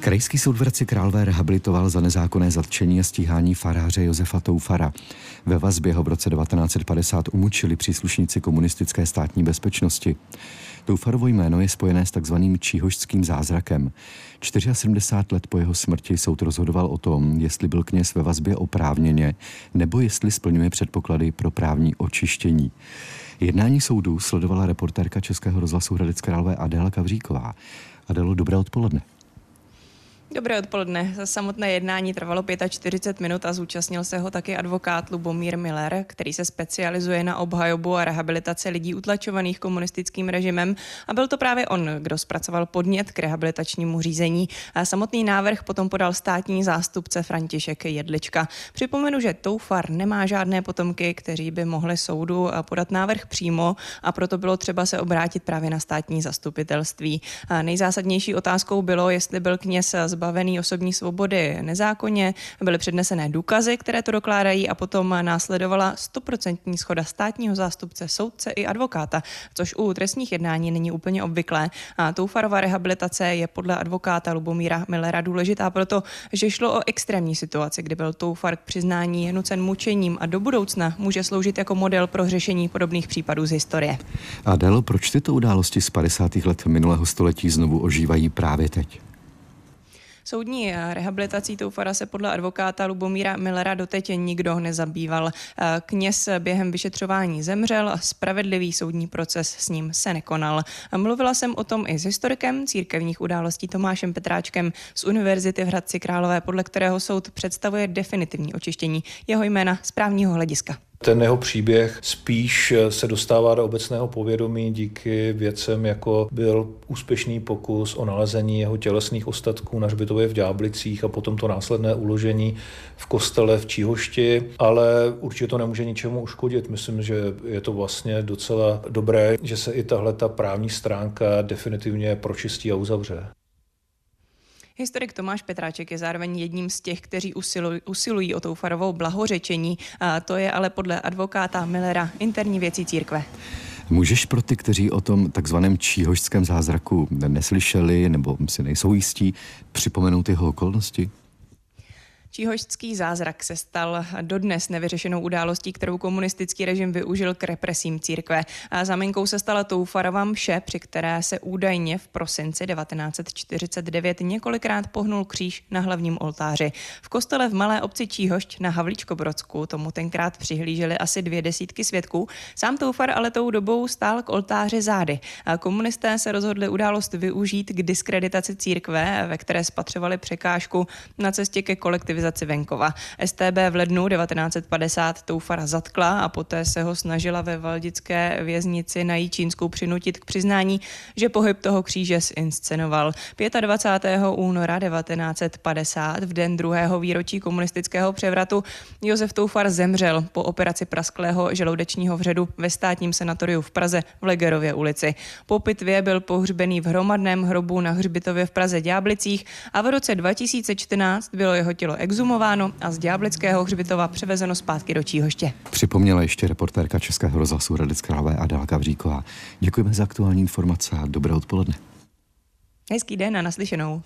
Krajský soud v Hradci Králové rehabilitoval za nezákonné zatčení a stíhání faráře Josefa Toufara. Ve vazbě ho v roce 1950 umučili příslušníci komunistické státní bezpečnosti. Toufarovo jméno je spojené s takzvaným číhošským zázrakem. 74 let po jeho smrti soud rozhodoval o tom, jestli byl kněz ve vazbě oprávněně, nebo jestli splňuje předpoklady pro právní očištění. Jednání soudu sledovala reportérka Českého rozhlasu Hradec Králové Adéla Kavříková. Adélo, dobré odpoledne. Dobré odpoledne. Samotné jednání trvalo 45 minut a zúčastnil se ho taky advokát Lubomír Miller, který se specializuje na obhajobu a rehabilitaci lidí utlačovaných komunistickým režimem, a byl to právě on, kdo zpracoval podnět k rehabilitačnímu řízení. A samotný návrh potom podal státní zástupce František Jedlička. Připomenu, že Toufar nemá žádné potomky, kteří by mohli soudu podat návrh přímo, a proto bylo třeba se obrátit právě na státní zastupitelství. A nejzásadnější otázkou bylo, jestli byl kněz zbavený osobní svobody nezákonně, byly přednesené důkazy, které to dokládají, a potom následovala 100% shoda státního zástupce, soudce i advokáta, což u trestních jednání není úplně obvyklé. A Toufarova rehabilitace je podle advokáta Lubomíra Millera důležitá proto, že šlo o extrémní situaci, kdy byl Toufar k přiznání nucen mučením a do budoucna může sloužit jako model pro řešení podobných případů z historie. Adélo, proč tyto události z 50. let minulého století znovu ožívají právě teď? Soudní rehabilitací Toufara se podle advokáta Lubomíra Millera doteď nikdo nezabýval. Kněz během vyšetřování zemřel a spravedlivý soudní proces s ním se nekonal. Mluvila jsem o tom i s historikem církevních událostí Tomášem Petráčkem z Univerzity v Hradci Králové, podle kterého soud představuje definitivní očištění jeho jména z právního hlediska. Ten jeho příběh spíš se dostává do obecného povědomí díky věcem, jako byl úspěšný pokus o nalezení jeho tělesných ostatků na hřbitově v Ďáblicích a potom to následné uložení v kostele v Číhošti, ale určitě to nemůže ničemu uškodit. Myslím, že je to vlastně docela dobré, že se i tahleta právní stránka definitivně pročistí a uzavře. Historik Tomáš Petráček je zároveň jedním z těch, kteří usilují o Toufarovou blahořečení. A to je ale podle advokáta Millera interní věcí církve. Můžeš pro ty, kteří o tom takzvaném číhošském zázraku neslyšeli nebo si nejsou jistí, připomenout jeho okolnosti? Číhošský zázrak se stal dodnes nevyřešenou událostí, kterou komunistický režim využil k represím církve. A záminkou se stala Toufarova mše, při které se údajně v prosinci 1949 několikrát pohnul kříž na hlavním oltáři. V kostele v malé obci Číhošť na Havlíčkobrodsku tomu tenkrát přihlíželi asi 200 svědků. Sám Toufar ale tou dobou stál k oltáři zády. A komunisté se rozhodli událost využít k diskreditaci církve, ve které spatřovali překážku na cestě ke kolektivizaci venkova. StB v lednu 1950 Toufara zatkla a poté se ho snažila ve valdické věznici na Jičínsku přinutit k přiznání, že pohyb toho kříže zinscenoval. 25. února 1950, v den druhého výročí komunistického převratu, Josef Toufar zemřel po operaci prasklého žaludečního vředu ve státním sanatoriu v Praze v Legerově ulici. Po pitvě byl pohřbený v hromadném hrobu na hřbitově v Praze Ďáblicích a v roce 2014 bylo jeho tělo exhumováno a z Ďáblického hřbitova převezeno zpátky do Číhoště. Připomněla ještě reportérka Českého rozhlasu Hradec Králové Adéla Kavříková. Děkujeme za aktuální informace a dobré odpoledne. Hezký den a naslyšenou.